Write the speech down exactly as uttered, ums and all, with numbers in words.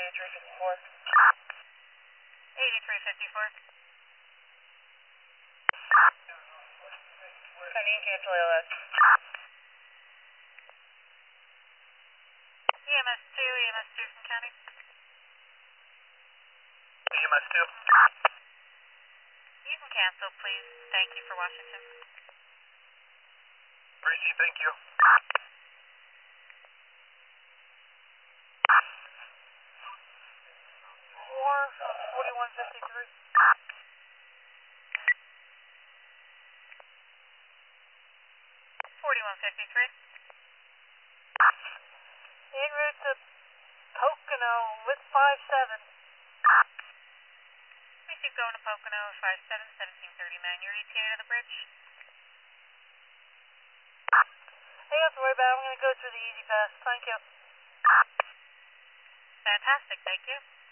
eighty-three fifty-four. eighty-three fifty-four. Sunny, cancel A L S. E M S two, E M S two from county. E M S two. You can cancel, please. Thank you for Washington. Breezy, thank you. Four, forty-one fifty-three. forty-one fifty-three. En route to Pocono with five seven. We keep going to Pocono, five seven, seventeen thirty-nine. Your E T A to the bridge. Hey, you don't have to worry about it. I'm going to go through the easy pass. Thank you. Fantastic, thank you.